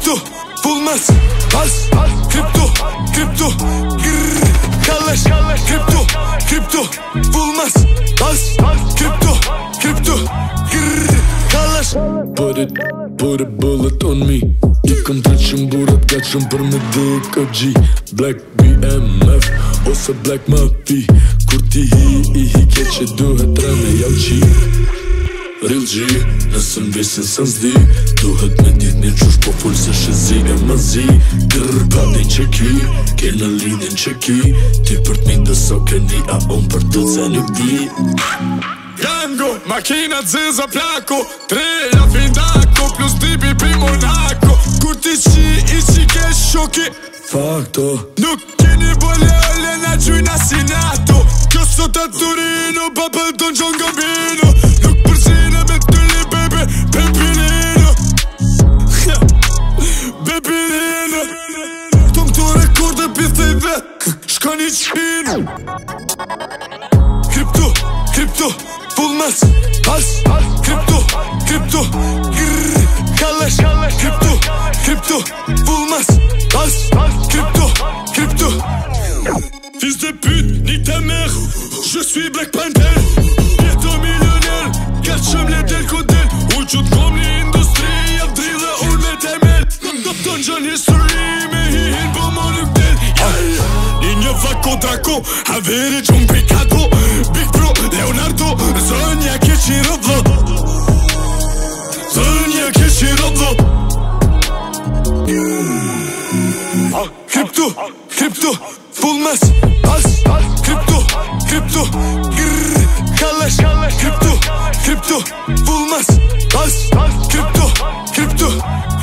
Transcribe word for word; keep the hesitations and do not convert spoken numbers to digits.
Kripto, bulmaz, pas, kripto, kripto, grrr, kallaş, kripto, kripto, bulmaz, pas, kripto, kripto, grrr, kallaş. Put it, put a bullet on me. Ti kom treqin burat, gatshëm për me dik O G. Black B M F ose Black Mafia. Kur ti hi, i hi ke që duhet rëme jau qi. Real G, nëse m'vesin së nëzdi. Duhet me dit një qush po full se shëzi e më zi. Grrr, pa din që ki, ke në lidin që ki. Ti për t'mi dëso këni, a unë për të të nuk di. Gango, makina zeza plako, treja findako, plus tipi pi Monaco. Kur ti qi, i qi ke shoki. Fakto, nuk keni bole ole na gjujna si nato. Kjo sot a Turino, pa pëllton Gjon Gambino. Nuk përzine me të li bebe, Pepinino. Pepinino. Këto këto rekorde pithej vet, shka një qino. Kripto, kripto, bulmaz, pas, kripto, kripto, grrr, kallash, kripto, kripto, bulmaz, pas, kripto, kripto. Fils de pute, nique ta mère, je suis Black Panther. Bientôt millionnaire, gatshëm le del kodel. U qut kom një industri, jep dri dhe unë me temel. Ton gjën history, me hihin po më nuk del. Një një vako drako, haveri gjun Picado. Big Bro, Leonardo, zënja ke qi rëdhë. Zënja ke qi rëdhë. Kripto, kripto, bulmaz, pas, kripto, kripto, grrr, kallash, kripto, kripto, bulmaz, pas, kripto, kripto.